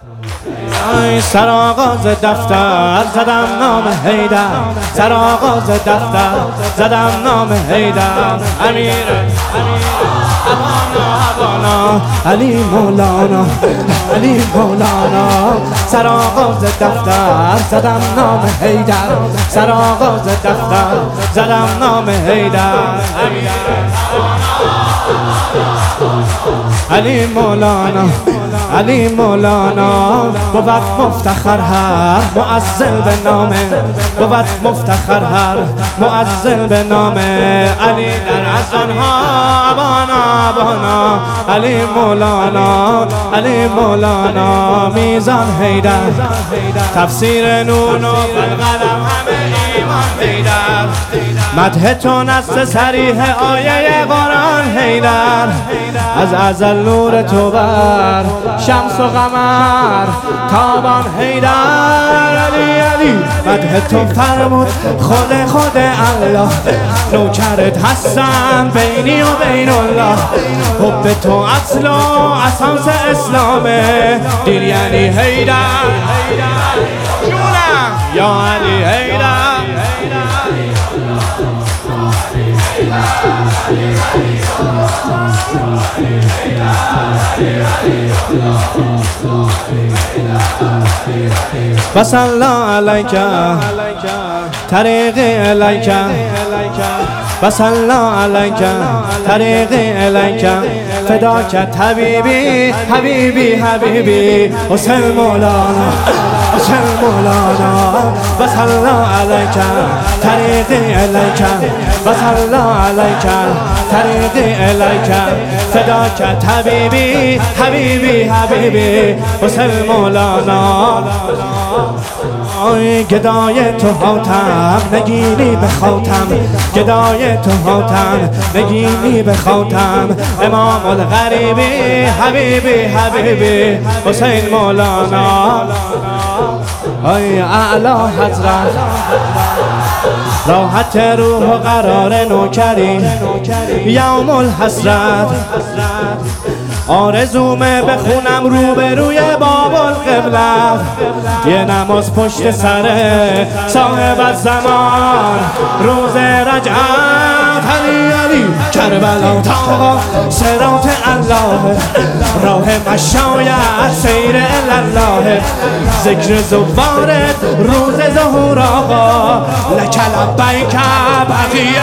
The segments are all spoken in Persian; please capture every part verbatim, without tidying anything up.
سرآغاز دفتر زدم نام حیدر، سرآغاز دفتر زدم نام حیدر. امیر ابانا ابانا علی مولانا علی مولانا. سرآغاز دفتر زدم نام حیدر، سرآغاز دفتر زدم نام حیدر. امیر علی مولانا علی مولانا. بود مفتخر هر معزل به نامه، بود مفتخر هر معزل به نامه. علی در ازانها ابانا ابانا علی مولانا علی مولانا. میزان حیدر تفسیر نون و قلم همه ایمان حیدر. مدح تو نص صریح آیه قرآن حیدر. از ازل نور تو بر شمس و قمر تابان حیدر. علی علی مدح تو فرمود خود خود الله، نوکرت هستم بینی و بین الله. حب تو اصل و اساس اسلامه، دیر یعنی حیدر جونم یا علی حیدر. بسلا علیک طریق الیک، بسلا علیک طریق الیک. فداک حبیبی حبیبی حبیبی حسین مولانا حسین مولانا. بسلا علیک طریق الیک، بسلا علیک طریق الیک. فداک حبیبی حبیبی حبیبی حسین مولانا. گدای تو حاتم نگینی به خاتم، گدای تو حاتم نگینی به خاتم. امام الغریبی حبیبی حبیبی حسین مولانا. ای اعلی حضرت راحت روح و قرار نوکری، یوم الحسرت آرزومه بخونم روبروی باب القبله. یه نماز پشت سره صاحب الزمان روز رجعت. علی علی کربلا تا صراط الله، راه مشایت سیر الله. ذکر زوارت روز ظهور آقا، لک لبیک بقیه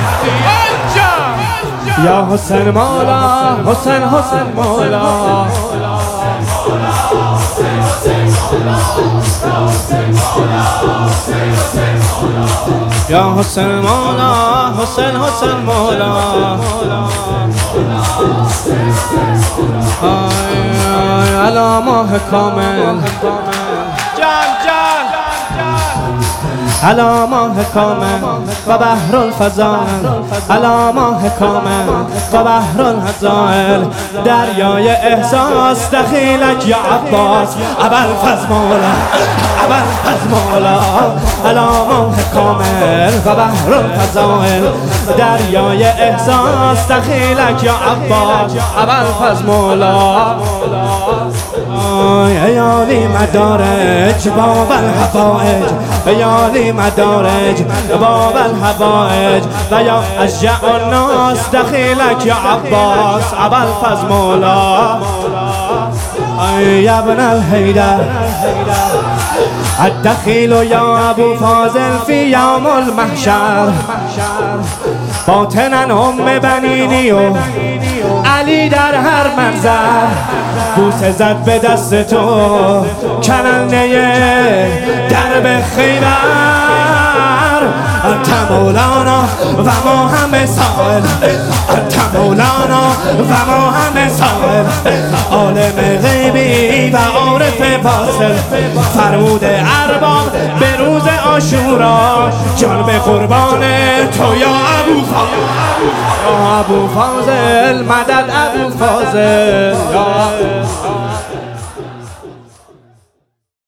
یا حسین مولا حسین حسین مولا. یا حسین مولا حسین حسین مولا. علی ماه کامل جان جان علی ماه کامل و بحر الفضائل، علی ماه کامل و بحر الفضائل. دریای احساس دخیلک یا عباس ابوالفضل مولا ابوالفضل مولا. علی ماه کامل و بحر الفضائل. دریای احساس دخیلک یا عباس ابوالفضل مولا. ای عالی مدارج باب الحوائج، ای عالی مدارج باب الحوائج. و یا اشجع الناس دخیلک یا عباس ابوالفضل مولا. ای ابن الحیدر الدخیل یا ابو فاضل فی یوم المحشر. باطنا ام بنینی و علی در هر منظر. بوسه زد به دست تو کننده درب خیبر. انت مولانا و ما همه سائل، انت مولانا و ما همه سائل. عالم غیبی و عارف باطل، فرمود ارباب به روز عاشورا. جان به قربان تو یا ابو فاضل، یا ابو فاضل مدد ابو فاضل.